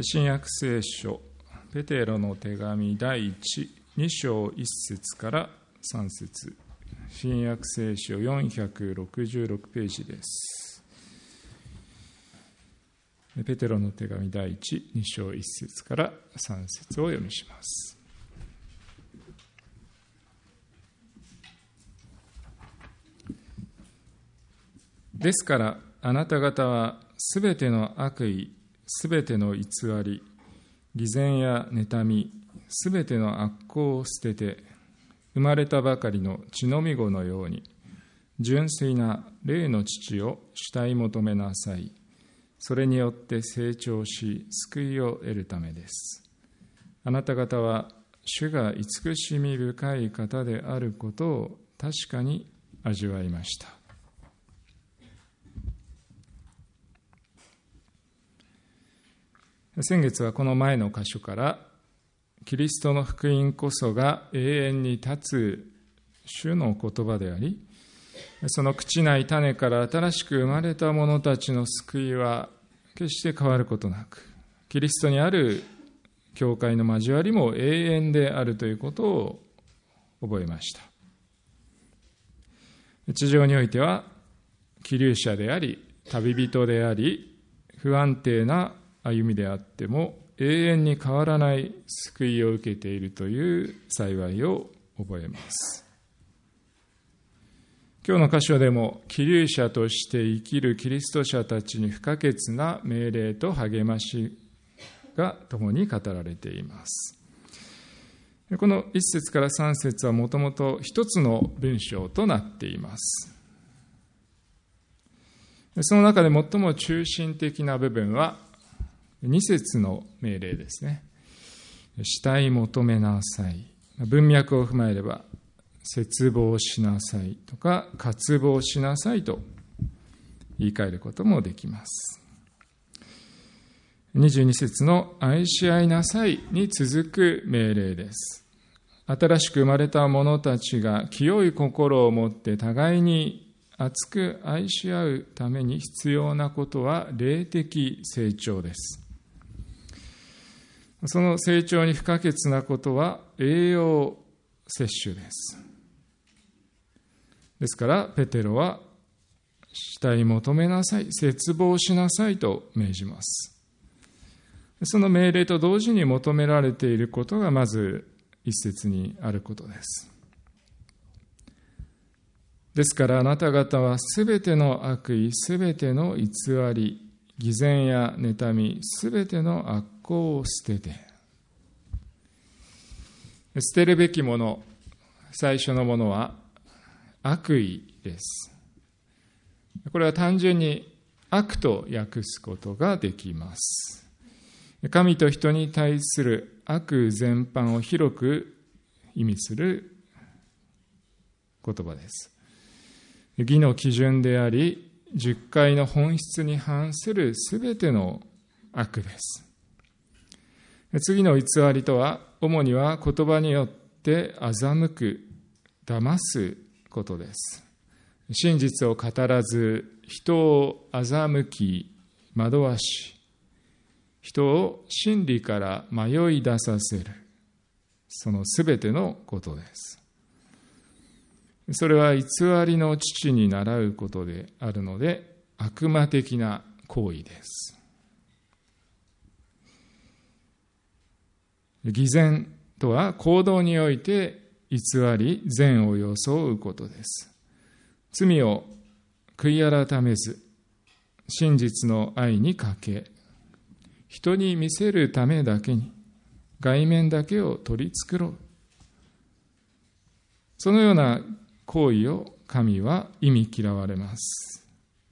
新約聖書ペテロの手紙第2章1節から3節、新約聖書466ページです。ペテロの手紙第2章1節から3節を読みします。ですからあなた方はすべての悪意、すべての偽り、偽善や妬み、すべての悪行を捨てて、生まれたばかりの血のみ子のように、純粋な霊の父を慕い求めなさい。それによって成長し、救いを得るためです。あなた方は、主が慈しみ深い方であることを確かに味わいました。先月はこの前の箇所からキリストの福音こそが永遠に立つ主の言葉であり、その朽ちない種から新しく生まれた者たちの救いは決して変わることなく、キリストにある教会の交わりも永遠であるということを覚えました。地上においては寄留者であり旅人であり不安定な歩みであっても永遠に変わらない救いを受けているという幸いを覚えます。今日の箇所でも寄留者として生きるキリスト者たちに不可欠な命令と励ましが共に語られています。この1節から3節はもともと一つの文章となっています。その中で最も中心的な部分は2節の命令ですね。慕い求めなさい。文脈を踏まえれば、切望しなさいとか、渇望しなさいと言い換えることもできます。22節の愛し合いなさいに続く命令です。新しく生まれた者たちが清い心を持って互いに熱く愛し合うために必要なことは霊的成長です。その成長に不可欠なことは栄養摂取です。ですからペテロは慕い求めなさい、切望しなさいと命じます。その命令と同時に求められていることがまず一節にあることです。ですからあなた方はすべての悪意、すべての偽り、偽善や妬み、すべての悪行を捨てて。捨てるべきもの、最初のものは悪意です。これは単純に悪と訳すことができます。神と人に対する悪全般を広く意味する言葉です。義の基準であり、十戒の本質に反するすべての悪です。次の偽りとは、主には言葉によって欺く、騙すことです。真実を語らず、人を欺き、惑わし、人を真理から迷い出させる、そのすべてのことです。それは偽りの父に倣うことであるので、悪魔的な行為です。偽善とは行動において偽り、善を装うことです。罪を悔い改めず、真実の愛にかけ、人に見せるためだけに、外面だけを取り繕う。そのような行為を神は忌み嫌われます。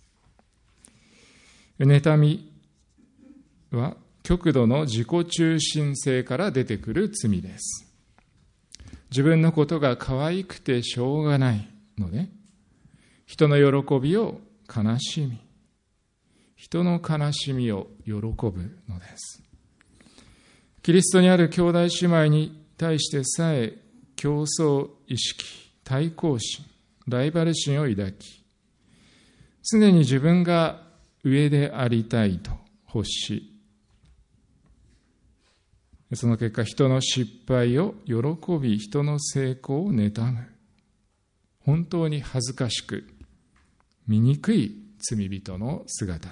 妬みは極度の自己中心性から出てくる罪です。自分のことが可愛くてしょうがないので、人の喜びを悲しみ、人の悲しみを喜ぶのです。キリストにある兄弟姉妹に対してさえ競争意識、対抗心、ライバル心を抱き、常に自分が上でありたいと欲し、 その結果、人の失敗を喜び、人の成功を妬む。本当に恥ずかしく、醜い罪人の姿です。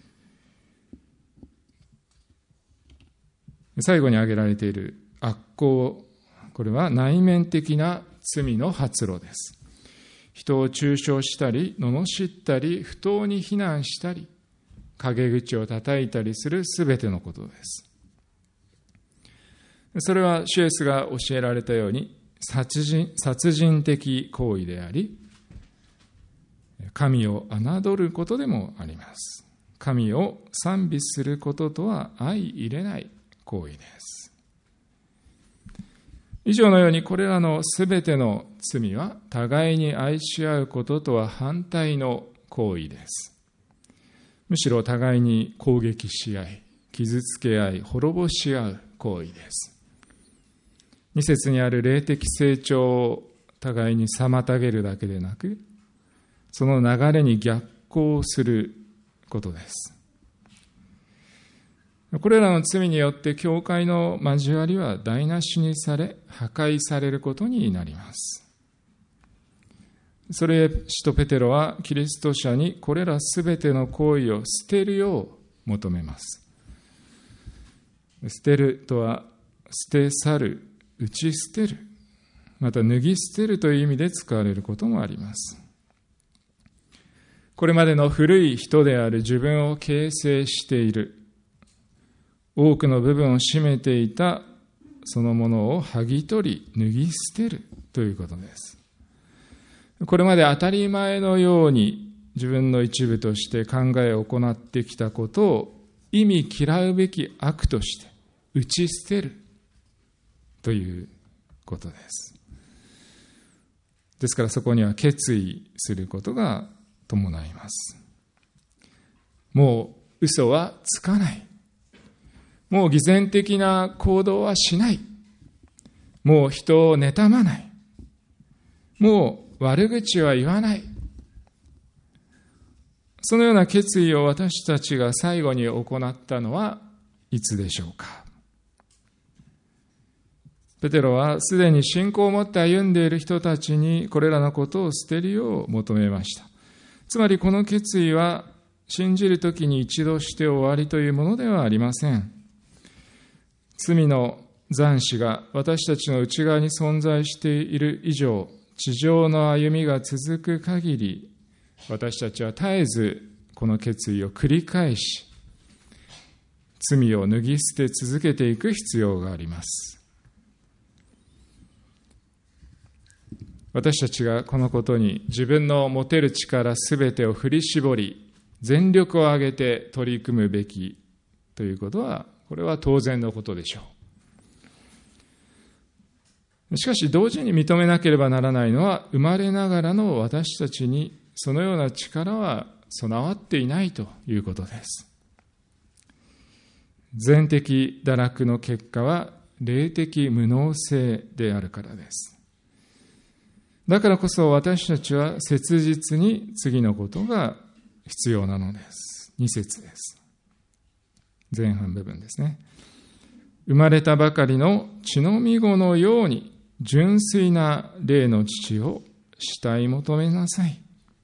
最後に挙げられている悪行、これは内面的な罪の発露です。人を中傷したり、罵ったり、不当に非難したり、陰口を叩いたりするすべてのことです。それは主イエスが教えられたように殺人的行為であり、神を侮ることでもあります。神を賛美することとは相入れない行為です。以上のようにこれらのすべての罪は互いに愛し合うこととは反対の行為です。むしろ互いに攻撃し合い、傷つけ合い、滅ぼし合う行為です。2節にある霊的成長を互いに妨げるだけでなく、その流れに逆行することです。これらの罪によって教会の交わりは台無しにされ、破壊されることになります。それで使徒ペテロはキリスト者にこれらすべての行為を捨てるよう求めます。捨てるとは捨て去る、打ち捨てる、また脱ぎ捨てるという意味で使われることもあります。これまでの古い人である自分を形成している、多くの部分を占めていたそのものを剥ぎ取り、脱ぎ捨てるということです。これまで当たり前のように自分の一部として考えを行ってきたことを意味嫌うべき悪として打ち捨てるということです。ですからそこには決意することが伴います。もう嘘はつかない。もう偽善的な行動はしない。もう人を妬まない。もう悪口は言わない。そのような決意を私たちが最後に行ったのはいつでしょうか。ペテロはすでに信仰を持って歩んでいる人たちにこれらのことを捨てるよう求めました。つまりこの決意は信じるときに一度して終わりというものではありません。罪の残滓が私たちの内側に存在している以上、地上の歩みが続く限り、私たちは絶えずこの決意を繰り返し、罪を脱ぎ捨て続けていく必要があります。私たちがこのことに自分の持てる力すべてを振り絞り、全力を挙げて取り組むべきということは、これは当然のことでしょう。しかし同時に認めなければならないのは、生まれながらの私たちにそのような力は備わっていないということです。全的堕落の結果は霊的無能性であるからです。だからこそ私たちは切実に次のことが必要なのです。2節です。前半部分ですね。生まれたばかりの血のみ子のように純粋な霊の父を慕い求めなさい。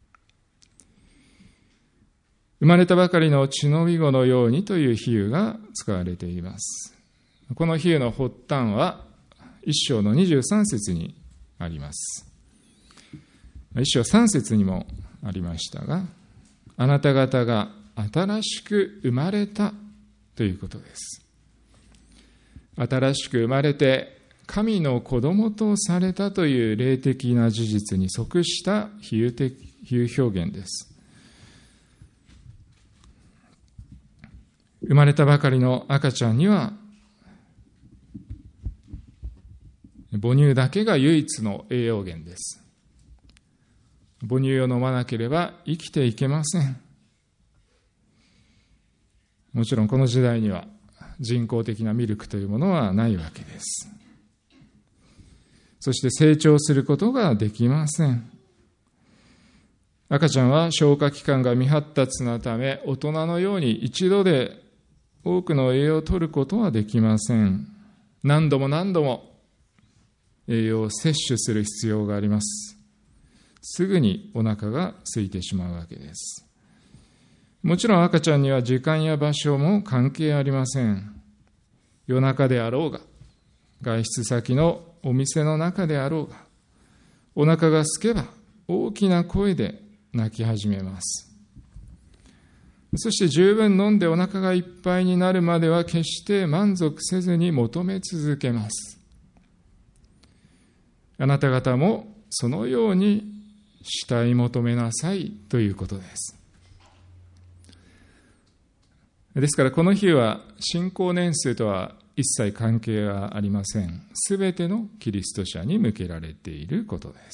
生まれたばかりの血のみ子のようにという比喩が使われています。この比喩の発端は1章の23節にあります。1章3節にもありましたが、あなた方が新しく生まれたということです。新しく生まれて神の子供とされたという霊的な事実に即した比喩表現です。生まれたばかりの赤ちゃんには母乳だけが唯一の栄養源です。母乳を飲まなければ生きていけません。もちろんこの時代には人工的なミルクというものはないわけです。そして成長することができません。赤ちゃんは消化器官が未発達なため、大人のように一度で多くの栄養を取ることはできません。何度も何度も栄養を摂取する必要があります。すぐにお腹が空いてしまうわけです。もちろん赤ちゃんには時間や場所も関係ありません。夜中であろうが、外出先のお店の中であろうが、お腹が空けば大きな声で泣き始めます。そして十分飲んでお腹がいっぱいになるまでは決して満足せずに求め続けます。あなた方もそのように慕い求めなさいということです。ですからこの日は信仰年数とは一切関係はありません。すべてのキリスト者に向けられていることです。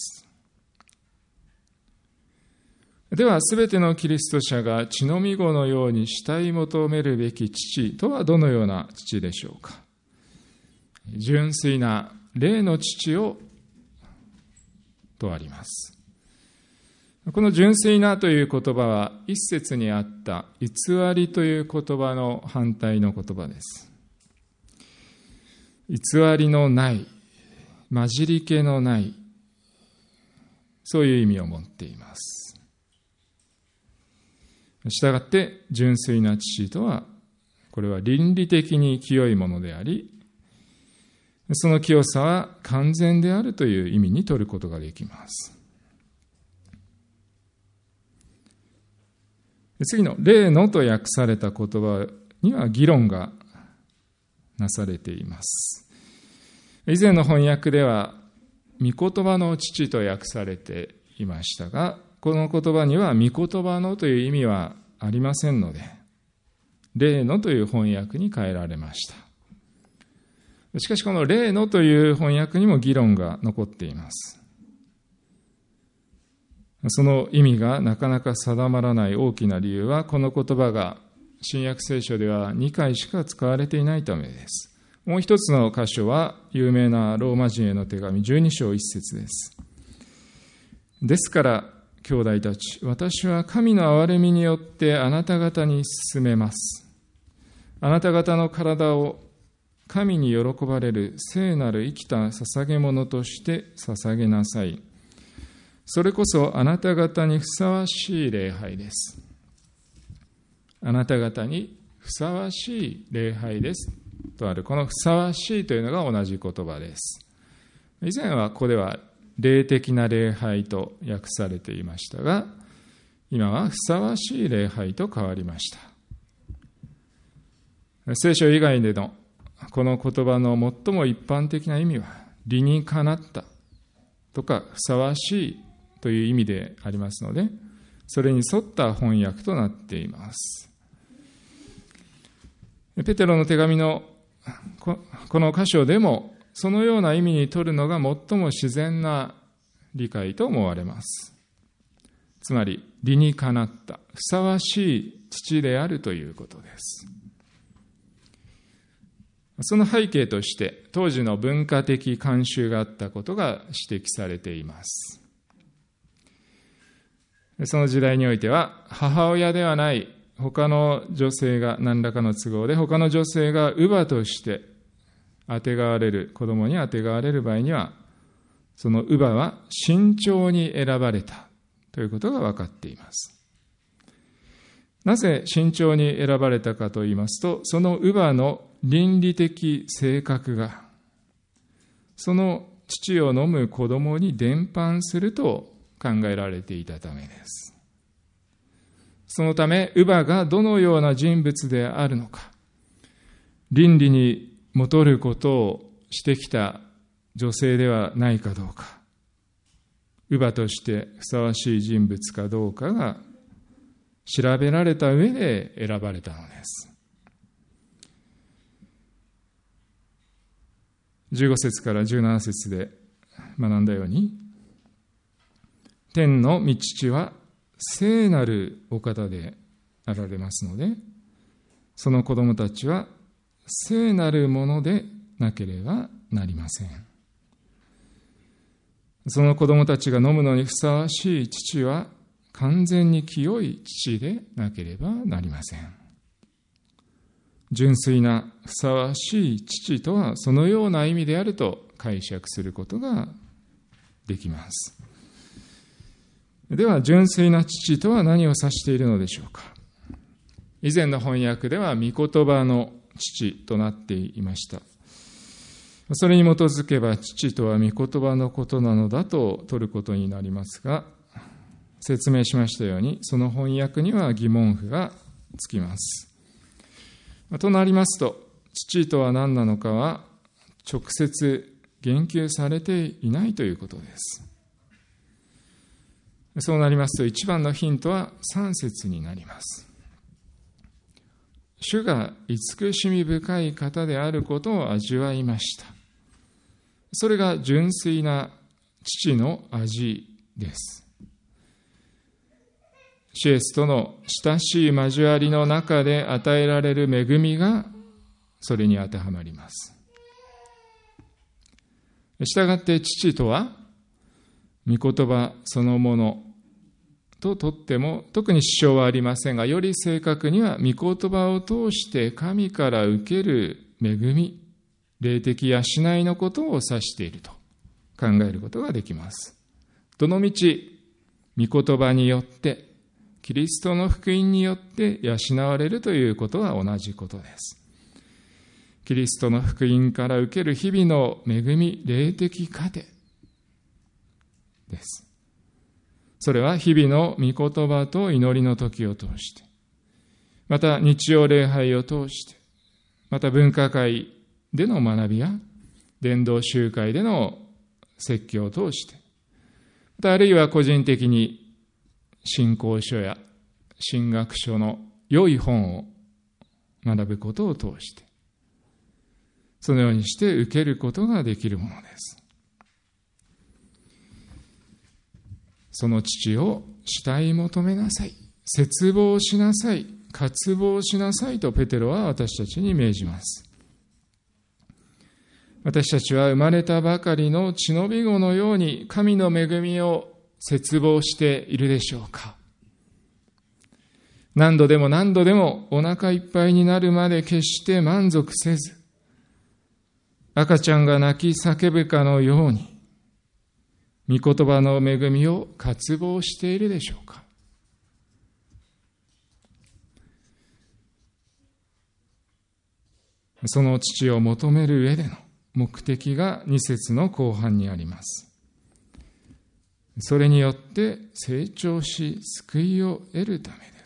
ではすべてのキリスト者が血のみ子のように慕い求めるべき父とはどのような父でしょうか。純粋な霊の父をとあります。この純粋なという言葉は一節にあった偽りという言葉の反対の言葉です。偽りのない、混じり気のない、そういう意味を持っています。したがって純粋な父とは、これは倫理的に清いものであり、その清さは完全であるという意味に取ることができます。次の霊のと訳された言葉には議論がなされています。以前の翻訳では御言葉の父と訳されていましたが、この言葉には御言葉のという意味はありませんので、霊のという翻訳に変えられました。しかしこの霊のという翻訳にも議論が残っています。その意味がなかなか定まらない大きな理由は、この言葉が新約聖書では2回しか使われていないためです。もう一つの箇所は有名なローマ人への手紙12章1節です。ですから兄弟たち、私は神の憐れみによってあなた方に勧めます。あなた方の体を神に喜ばれる聖なる生きた捧げ物として捧げなさい。それこそあなた方にふさわしい礼拝です。あなた方にふさわしい礼拝ですとある。このふさわしいというのが同じ言葉です。以前はここでは霊的な礼拝と訳されていましたが、今はふさわしい礼拝と変わりました。聖書以外でのこの言葉の最も一般的な意味は、理にかなったとかふさわしいという意味でありますので、それに沿った翻訳となっています。ペテロの手紙のこの箇所でも、そのような意味に取るのが最も自然な理解と思われます。つまり、理にかなった、ふさわしい父であるということです。その背景として、当時の文化的慣習があったことが指摘されています。その時代においては、母親ではない他の女性が何らかの都合で、他の女性が乳母としてあてがわれる、子供にあてがわれる場合には、その乳母は慎重に選ばれたということが分かっています。なぜ慎重に選ばれたかといいますと、その乳母の倫理的性格が、その乳を飲む子供に伝播すると考えられていたためです。そのため、乳母がどのような人物であるのか、倫理にもとることをしてきた女性ではないかどうか、乳母としてふさわしい人物かどうかが調べられた上で選ばれたのです。15節から17節で学んだように、天の御父は聖なるお方であられますので、その子供たちは聖なるものでなければなりません。その子供たちが飲むのにふさわしい父は完全に清い父でなければなりません。 純粋なふさわしい父とはそのような意味であると解釈することができます。では、純粋な父とは何を指しているのでしょうか。以前の翻訳では御言葉の父となっていました。それに基づけば父とは御言葉のことなのだと取ることになりますが、説明しましたようにその翻訳には疑問符がつきます。となりますと、父とは何なのかは直接言及されていないということです。そうなりますと、一番のヒントは3節になります。主が慈しみ深い方であることを味わいました。それが純粋な父の味です。主イエスとの親しい交わりの中で与えられる恵みがそれに当てはまります。したがって父とは御言葉そのものととっても特に支障はありませんが、より正確には御言葉を通して神から受ける恵み、霊的養いのことを指していると考えることができます。どのみち御言葉によってキリストの福音によって養われるということは同じことです。キリストの福音から受ける日々の恵み、霊的糧です。それは日々の御言葉と祈りの時を通して、また日曜礼拝を通して、また文化会での学びや伝道集会での説教を通して、またあるいは個人的に信仰書や神学書の良い本を学ぶことを通して、そのようにして受けることができるものです。その父を慕い求めなさい、切望しなさい、渇望しなさいとペテロは私たちに命じます。私たちは生まれたばかりの血のび子のように神の恵みを切望しているでしょうか。何度でも何度でもお腹いっぱいになるまで決して満足せず、赤ちゃんが泣き叫ぶかのように御言葉の恵みを渇望しているでしょうか。その父を求める上での目的が2節の後半にあります。それによって成長し救いを得るためです。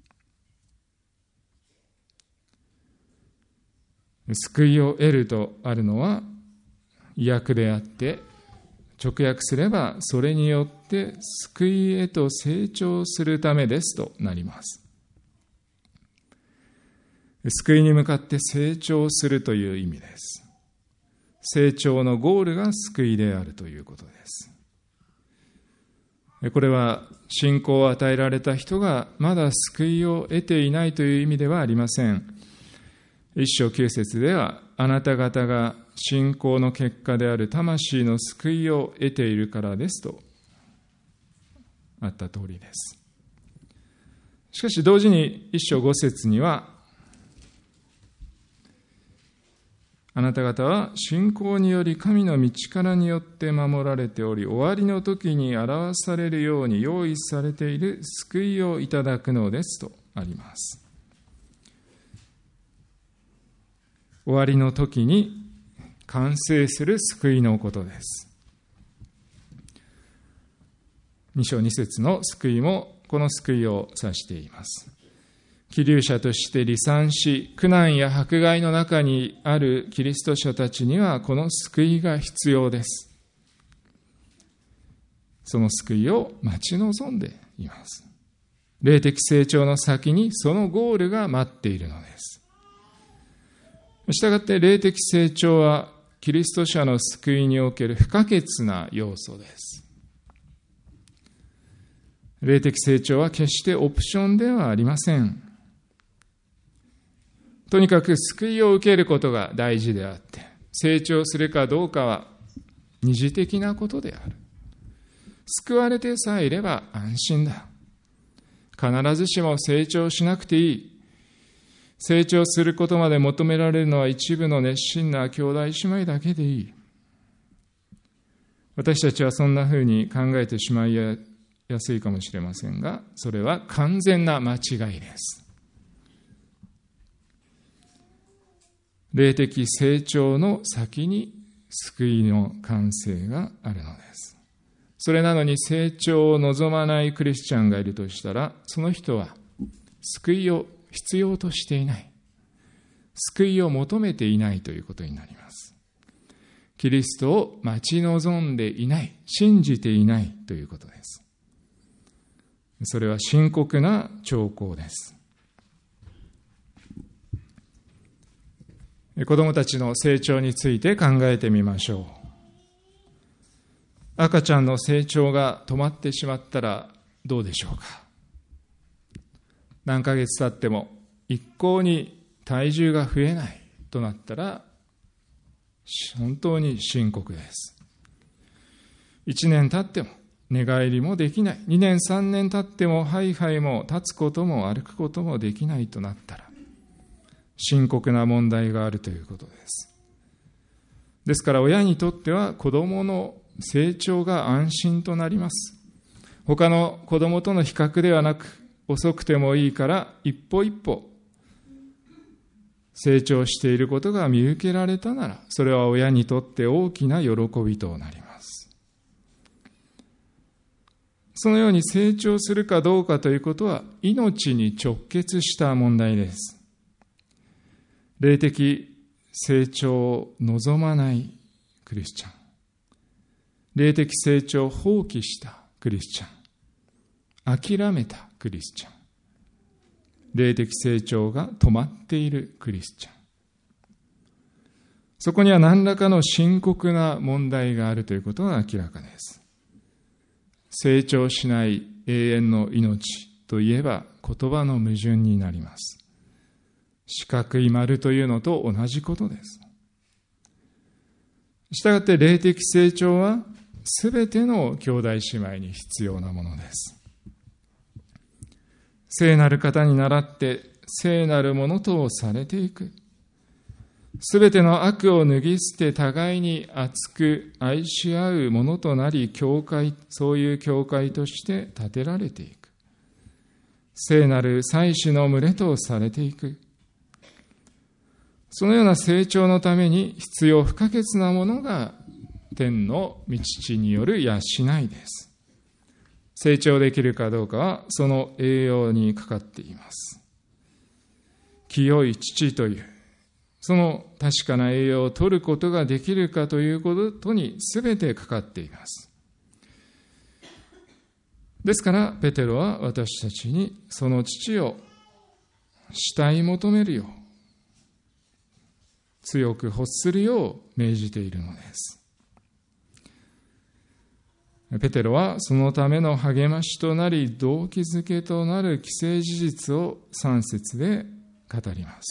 救いを得るとあるのは意訳であって、直訳すればそれによって救いへと成長するためですとなります。救いに向かって成長するという意味です。成長のゴールが救いであるということです。これは信仰を与えられた人がまだ救いを得ていないという意味ではありません。一章9節では、あなた方が信仰の結果である魂の救いを得ているからですとあった通りです。しかし同時に一章5節には、あなた方は信仰により神の道からによって守られており、終わりの時に表されるように用意されている救いをいただくのですとあります。終わりの時に完成する救いのことです。2章2節の救いもこの救いを指しています。希留者として離散し、苦難や迫害の中にあるキリスト者たちにはこの救いが必要です。その救いを待ち望んでいます。霊的成長の先にそのゴールが待っているのです。したがって霊的成長はキリスト者の救いにおける不可欠な要素です。霊的成長は決してオプションではありません。とにかく救いを受けることが大事であって、成長するかどうかは二次的なことである。救われてさえいれば安心だ。必ずしも成長しなくていい。 成長することまで求められるのは一部の熱心な兄弟姉妹だけでいい。私たちはそんなふうに考えてしまいやすいかもしれませんが、それは完全な間違いです。霊的成長の先に救いの完成があるのです。それなのに成長を望まないクリスチャンがいるとしたら、その人は救いを必要としていない。救いを求めていないということになります。キリストを待ち望んでいない、信じていないということです。それは深刻な兆候です。子供たちの成長について考えてみましょう。赤ちゃんの成長が止まってしまったらどうでしょうか。何ヶ月経っても一向に体重が増えないとなったら本当に深刻です。1年経っても寝返りもできない。2年3年経ってもハイハイも立つことも歩くこともできないとなったら深刻な問題があるということです。ですから親にとっては子供の成長が安心となります。他の子供との比較ではなく、遅くてもいいから一歩一歩成長していることが見受けられたなら、それは親にとって大きな喜びとなります。そのように成長するかどうかということは命に直結した問題です。霊的成長を望まないクリスチャン、霊的成長を放棄したクリスチャン、諦めたクリスチャン、霊的成長が止まっているクリスチャン、そこには何らかの深刻な問題があるということが明らかです。成長しない永遠の命といえば言葉の矛盾になります。四角い丸というのと同じことです。したがって霊的成長はすべての兄弟姉妹に必要なものです。聖なる方に倣って聖なるものとされていく。すべての悪を脱ぎ捨て互いに熱く愛し合うものとなり、教会、そういう教会として建てられていく。聖なる祭司の群れとされていく。そのような成長のために必要不可欠なものが天の御父による養いです。成長できるかどうかはその栄養にかかっています。清い父というその確かな栄養を取ることができるかということに全てかかっています。ですからペテロは私たちにその父を慕い求めるよう、強く欲するよう命じているのです。ペテロはそのための励ましとなり、動機づけとなる既成事実を3節で語ります。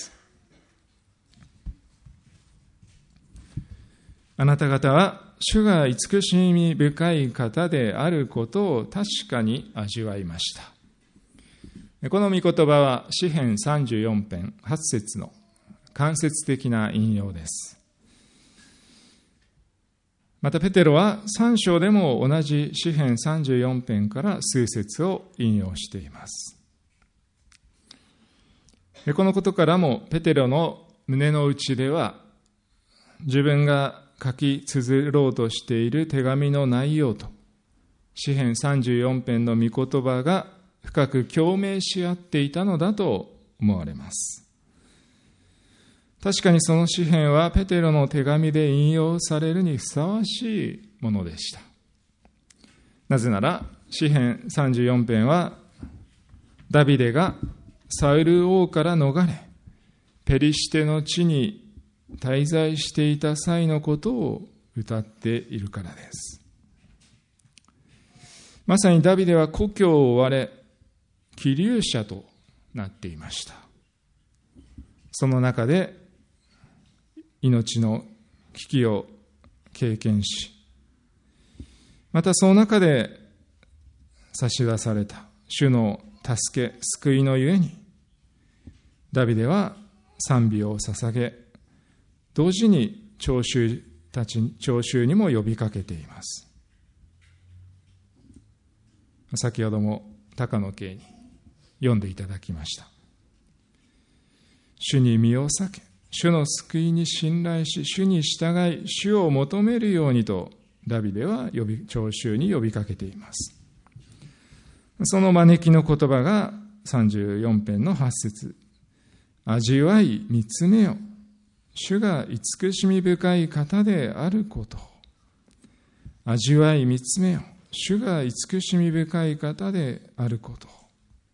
あなた方は主が慈しみ深い方であることを確かに味わいました。この御言葉は詩編34編8節の間接的な引用です。またペテロは3章でも同じ詩編34編から数節を引用しています。このことからもペテロの胸の内では自分が書き綴ろうとしている手紙の内容と詩編34編の御言葉が深く共鳴し合っていたのだと思われます。確かにその詩編はペテロの手紙で引用されるにふさわしいものでした。なぜなら詩編34編はダビデがサウル王から逃れペリシテの地に滞在していた際のことを歌っているからです。まさにダビデは故郷を追われ希留者となっていました。その中で命の危機を経験し、またその中で差し出された主の助け、救いのゆえにダビデは賛美を捧げ、同時に聴衆にも呼びかけています。先ほども高野経に読んでいただきました。主に身を避け、主の救いに信頼し、主に従い、主を求めるようにとダビデは聴衆に呼びかけています。その招きの言葉が34編の8節。味わい見つめよ、主が慈しみ深い方であることを。味わい見つめよ、主が慈しみ深い方であることを。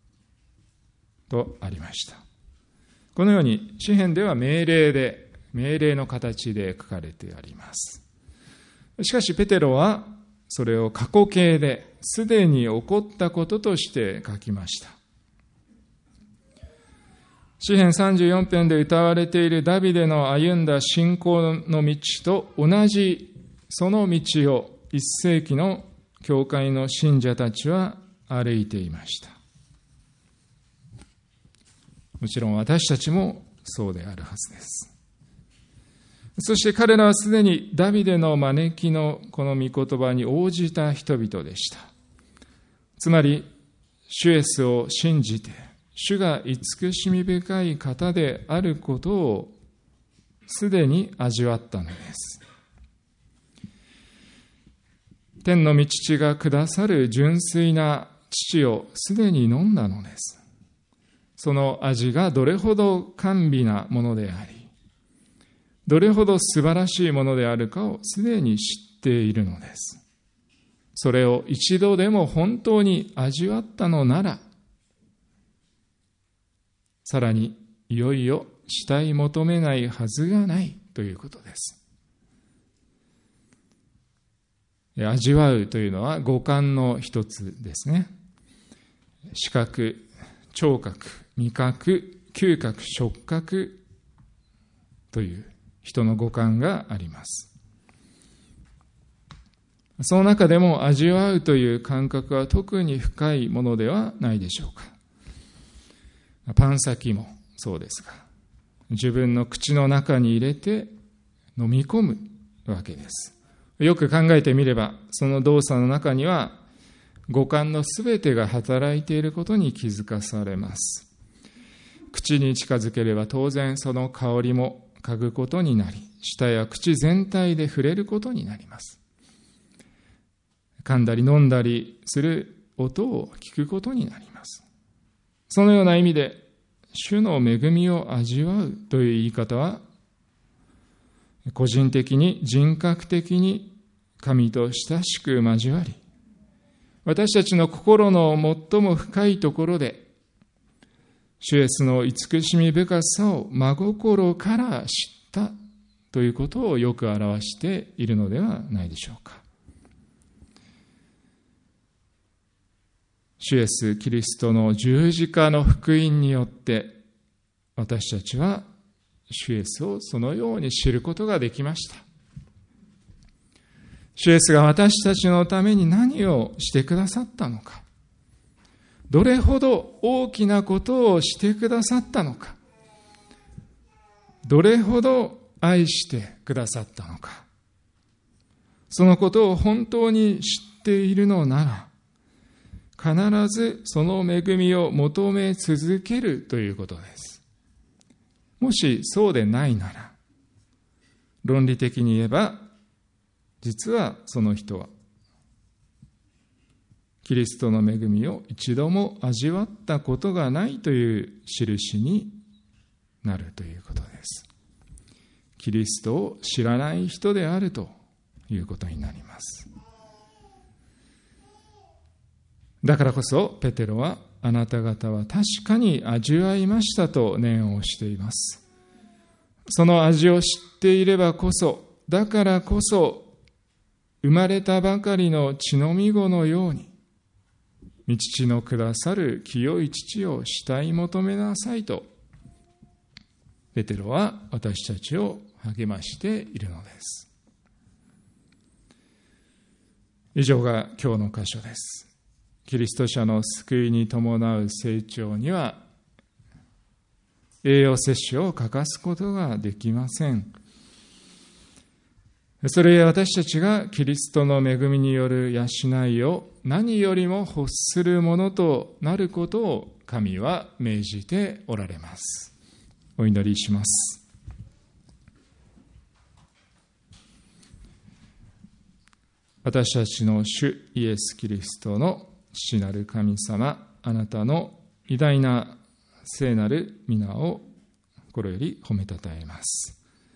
とありました。このように詩編では命令の形で書かれてあります。しかしペテロはそれを過去形ですでに起こったこととして書きました。詩編34編で歌われているダビデの歩んだ信仰の道と同じその道を1世紀の教会の信者たちは歩いていました。もちろん私たちもそうであるはずです。そして彼らはすでにダビデの招きのこの御言葉に応じた人々でした。つまり、主イエスを信じて、主が慈しみ深い方であることをすでに味わったのです。天の御父がくださる純粋な乳をすでに飲んだのです。その味がどれほど甘美なものであり、どれほど素晴らしいものであるかをすでに知っているのです。それを一度でも本当に味わったのなら、さらにいよいよ慕い求めないはずがないということです。味わうというのは五感の一つですね。視覚、聴覚、味覚、嗅覚、触覚という人の五感があります。その中でも味わうという感覚は特に深いものではないでしょうか。パン先もそうですが、自分の口の中に入れて飲み込むわけです。よく考えてみれば、その動作の中には五感のすべてが働いていることに気づかされます。口に近づければ当然その香りも嗅ぐことになり、舌や口全体で触れることになります。噛んだり飲んだりする音を聞くことになります。そのような意味で、主の恵みを味わうという言い方は、個人的に人格的に神と親しく交わり、私たちの心の最も深いところで、主イエスの慈しみ深さを真心から知ったということをよく表しているのではないでしょうか。主イエスキリストの十字架の福音によって私たちは主イエスをそのように知ることができました。主イエスが私たちのために何をしてくださったのか、どれほど大きなことをしてくださったのか、どれほど愛してくださったのか、そのことを本当に知っているのなら、必ずその恵みを求め続けるということです。もしそうでないなら、論理的に言えば、実はその人はキリストの恵みを一度も味わったことがないという印になるということです。キリストを知らない人であるということになります。だからこそペテロは、あなた方は確かに味わいましたと念をしています。その味を知っていればこそ、だからこそ生まれたばかりの血のみ子のように、御父のくださる清い父を慕い求めなさいと、ペテロは私たちを励ましているのです。以上が今日の箇所です。キリスト者の救いに伴う成長には、 栄養摂取を欠かすことができません。それゆえ私たちがキリストの恵みによる養いを何よりも欲するものとなることを神は命じておられます。お祈りします。私たちの主イエス・キリストの父なる神様、あなたの偉大な聖なる皆を心より褒めたたえます。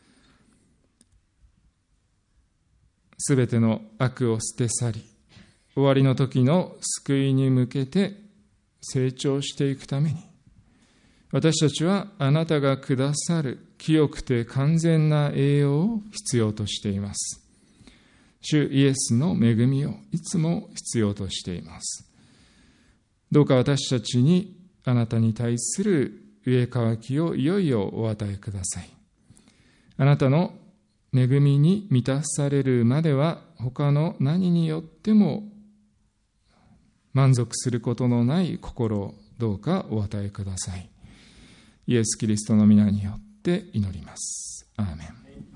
すべての悪を捨て去り、終わりの時の救いに向けて成長していくために、私たちはあなたがくださる清くて完全な栄養を必要としています。主イエスの恵みをいつも必要としています。どうか私たちにあなたに対する植え替きをいよいよお与えください。あなたの恵みに満たされるまでは他の何によっても満足することのない心をどうかお与えください。イエス・キリストの皆によって祈ります。アーメン。